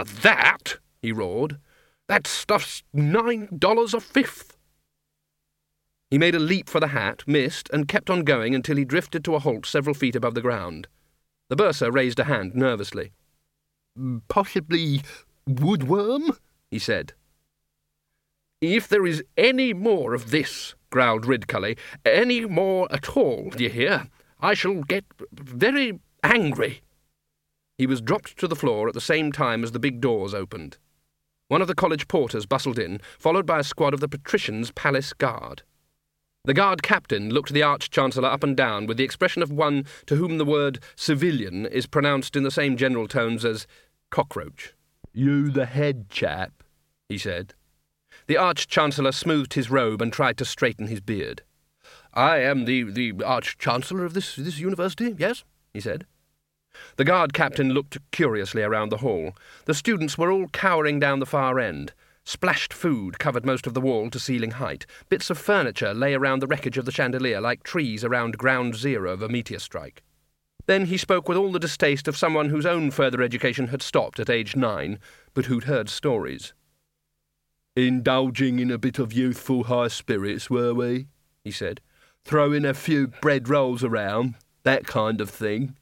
have that!" he roared. "That stuff's $9 a fifth." He made a leap for the hat, missed, and kept on going until he drifted to a halt several feet above the ground. The bursar raised a hand nervously. "Possibly woodworm?" he said. "If there is any more of this," growled Ridcully, "any more at all, d'ye hear, I shall get very angry." He was dropped to the floor at the same time as the big doors opened. One of the college porters bustled in, followed by a squad of the patrician's palace guard. The guard captain looked the Arch-Chancellor up and down with the expression of one to whom the word civilian is pronounced in the same general tones as cockroach. "You the head chap," he said. The Arch-Chancellor smoothed his robe and tried to straighten his beard. "I am the Arch-Chancellor of this university, yes?" he said. The guard captain looked curiously around the hall. The students were all cowering down the far end. Splashed food covered most of the wall to ceiling height. Bits of furniture lay around the wreckage of the chandelier like trees around ground zero of a meteor strike. Then he spoke with all the distaste of someone whose own further education had stopped at age 9, but who'd heard stories. "Indulging in a bit of youthful high spirits, were we?" he said. "Throwing a few bread rolls around, that kind of thing."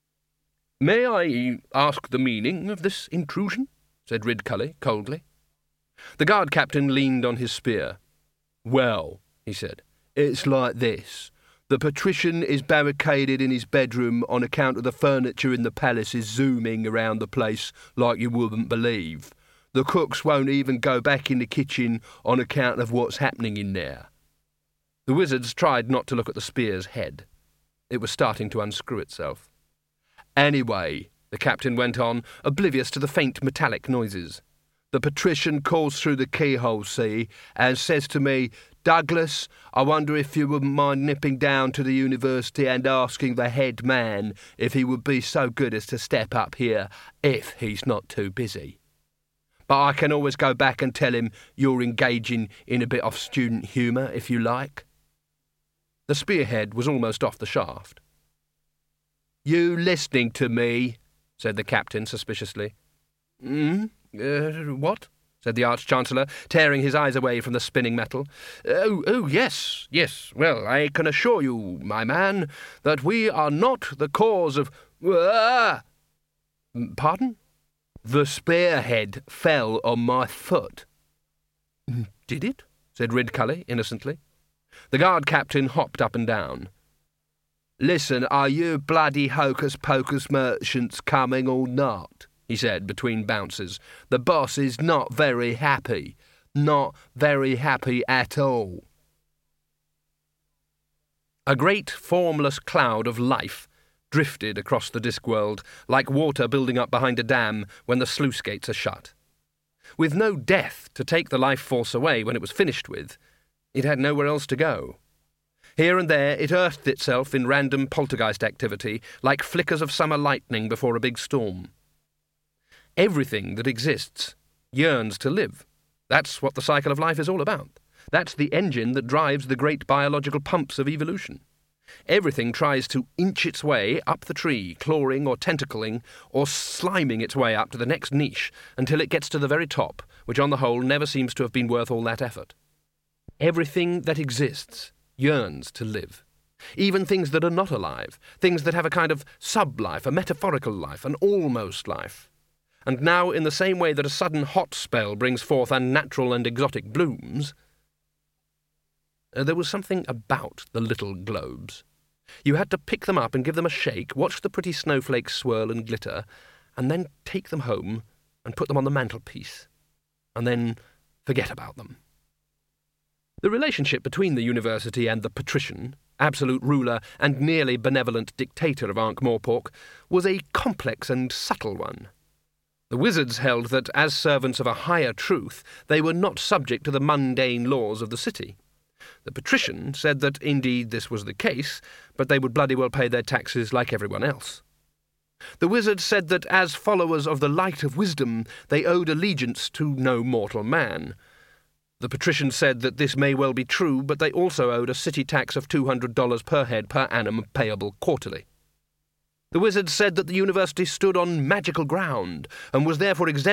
"May I ask the meaning of this intrusion?" said Ridcully coldly. The guard captain leaned on his spear. "Well," he said, "it's like this. The patrician is barricaded in his bedroom on account of the furniture in the palace is zooming around the place like you wouldn't believe. The cooks won't even go back in the kitchen on account of what's happening in there." The wizards tried not to look at the spear's head. It was starting to unscrew itself. "Anyway," the captain went on, oblivious to the faint metallic noises, "the patrician calls through the keyhole, see, and says to me, 'Douglas, I wonder if you wouldn't mind nipping down to the university and asking the head man if he would be so good as to step up here, if he's not too busy. But I can always go back and tell him you're engaging in a bit of student humour, if you like.'" The spearhead was almost off the shaft. "You listening to me?" said the captain suspiciously. What?" said the Arch-Chancellor, tearing his eyes away from the spinning metal. Oh, yes. Well, I can assure you, my man, that we are not the cause of—" "Pardon?" "The spearhead fell on my foot." "Did it?" said Ridcully innocently. The guard captain hopped up and down. "Listen, are you bloody hocus-pocus merchants coming or not?" he said between bounces. "The boss is not very happy. Not very happy at all." A great formless cloud of life drifted across the Discworld, like water building up behind a dam when the sluice gates are shut. With no death to take the life force away when it was finished with, it had nowhere else to go. Here and there it earthed itself in random poltergeist activity, like flickers of summer lightning before a big storm. Everything that exists yearns to live. That's what the cycle of life is all about. That's the engine that drives the great biological pumps of evolution. Everything tries to inch its way up the tree, clawing or tentacling or sliming its way up to the next niche until it gets to the very top, which on the whole never seems to have been worth all that effort. Everything that exists yearns to live. Even things that are not alive, things that have a kind of sub-life, a metaphorical life, an almost life. And now, in the same way that a sudden hot spell brings forth unnatural and exotic blooms, there was something about the little globes. You had to pick them up and give them a shake, watch the pretty snowflakes swirl and glitter, and then take them home and put them on the mantelpiece, and then forget about them. The relationship between the university and the patrician, absolute ruler and nearly benevolent dictator of Ankh-Morpork, was a complex and subtle one. The wizards held that, as servants of a higher truth, they were not subject to the mundane laws of the city. The patrician said that indeed this was the case, but they would bloody well pay their taxes like everyone else. The wizards said that, as followers of the light of wisdom, they owed allegiance to no mortal man. The patrician said that this may well be true, but they also owed a city tax of $200 per head per annum, payable quarterly. The wizards said that the university stood on magical ground, and was therefore exempt